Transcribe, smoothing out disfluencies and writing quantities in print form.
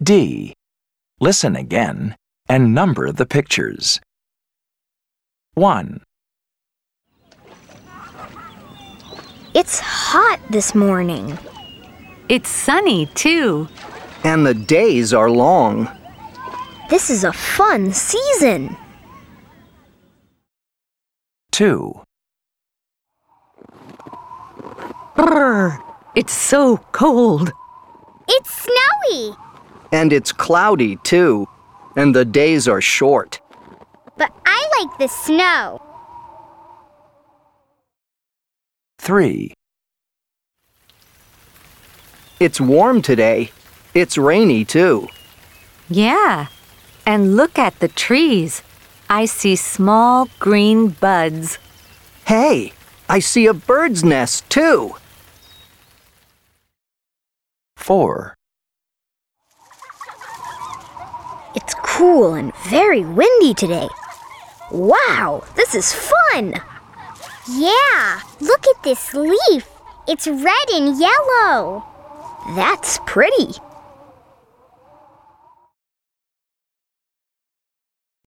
D. Listen again and number the pictures. 1. It's hot this morning. It's sunny, too. And the days are long. This is a fun season. 2. Brr, it's so cold. It's snowy. And it's cloudy, too. And the days are short. But I like the snow. 3. It's warm today. It's rainy, too. Yeah, and look at the trees. I see small green buds. Hey, I see a bird's nest, too. 4. It's cool and very windy today. Wow, this is fun! Yeah, look at this leaf. It's red and yellow. That's pretty.